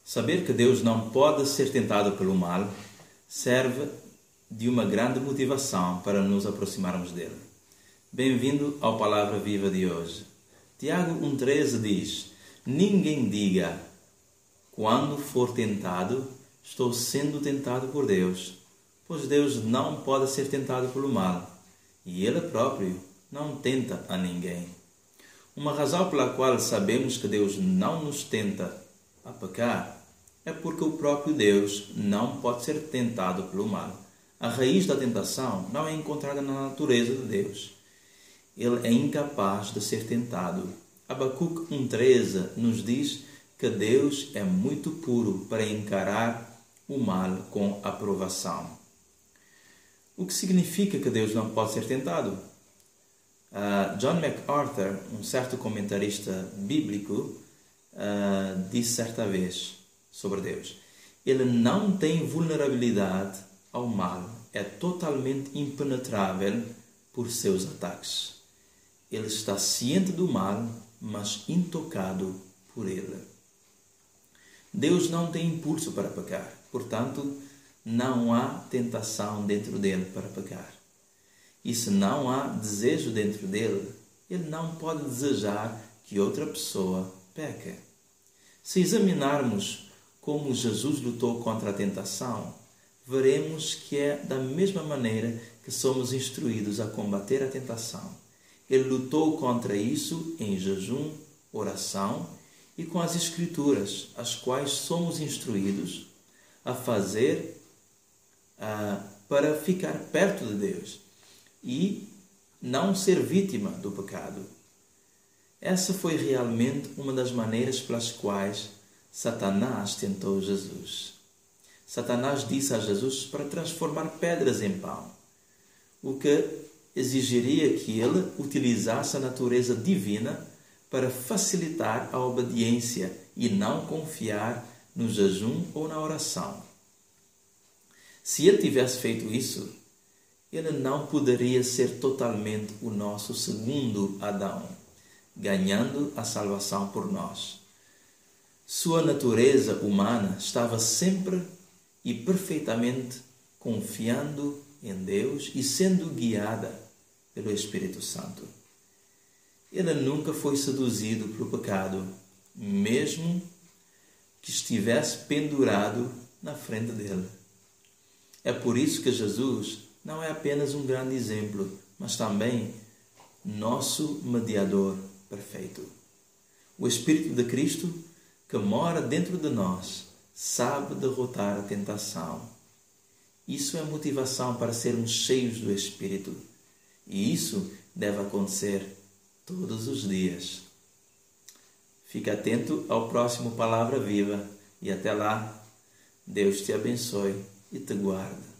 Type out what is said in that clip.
Saber que Deus não pode ser tentado pelo mal serve de uma grande motivação para nos aproximarmos dele. Bem-vindo ao Palavra Viva de hoje. Tiago 1,13 diz: ninguém diga, quando for tentado, estou sendo tentado por Deus, pois Deus não pode ser tentado pelo mal, e Ele próprio não tenta a ninguém. Uma razão pela qual sabemos que Deus não nos tenta a pecar é porque o próprio Deus não pode ser tentado pelo mal. A raiz da tentação não é encontrada na natureza de Deus. Ele é incapaz de ser tentado. Abacuque 1,13 nos diz que Deus é muito puro para encarar o mal com aprovação. O que significa que Deus não pode ser tentado? John MacArthur, um certo comentarista bíblico, disse certa vez sobre Deus: Ele não tem vulnerabilidade ao mal, é totalmente impenetrável por seus ataques. Ele está ciente do mal, mas intocado por ele. Deus não tem impulso para pecar, portanto, não há tentação dentro dele para pecar. E se não há desejo dentro dele, ele não pode desejar que outra pessoa peque. Se examinarmos como Jesus lutou contra a tentação, veremos que é da mesma maneira que somos instruídos a combater a tentação. Ele lutou contra isso em jejum, oração e com as Escrituras, as quais somos instruídos a fazer para ficar perto de Deus e não ser vítima do pecado. Essa foi realmente uma das maneiras pelas quais Satanás tentou Jesus. Satanás disse a Jesus para transformar pedras em pão, o que exigiria que ele utilizasse a natureza divina para facilitar a obediência e não confiar no jejum ou na oração. Se ele tivesse feito isso, ele não poderia ser totalmente o nosso segundo Adão, ganhando a salvação por nós. Sua natureza humana estava sempre e perfeitamente confiando em Deus e sendo guiada pelo Espírito Santo. Ele nunca foi seduzido pelo pecado, mesmo que estivesse pendurado na frente dele. É por isso que Jesus não é apenas um grande exemplo, mas também nosso mediador perfeito. O Espírito de Cristo, que mora dentro de nós, sabe derrotar a tentação. Isso é motivação para sermos cheios do Espírito. E isso deve acontecer todos os dias. Fique atento ao próximo Palavra Viva. E até lá, Deus te abençoe e te guarde.